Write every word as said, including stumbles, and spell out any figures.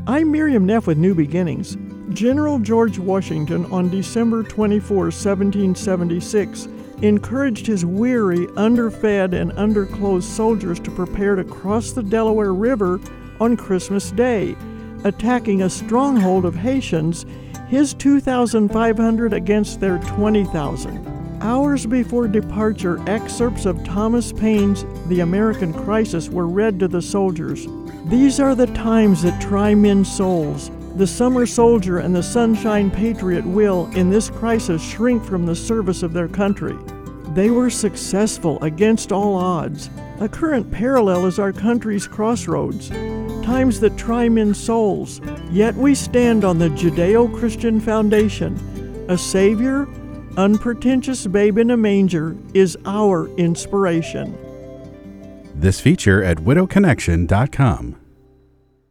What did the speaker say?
I'm Miriam Neff with New Beginnings. General George Washington on December twenty-fourth, seventeen seventy-six, encouraged his weary, underfed, and underclothed soldiers to prepare to cross the Delaware River on Christmas Day, attacking a stronghold of Haitians, his two thousand five hundred against their twenty thousand. Hours before departure, excerpts of Thomas Paine's The American Crisis were read to the soldiers. These are the times that try men's souls. The summer soldier and the sunshine patriot will, in this crisis, shrink from the service of their country. They were successful against all odds. A current parallel is our country's crossroads, times that try men's souls. Yet we stand on the Judeo-Christian foundation. A Savior, unpretentious babe in a manger, is our inspiration. This feature at widow connection dot com.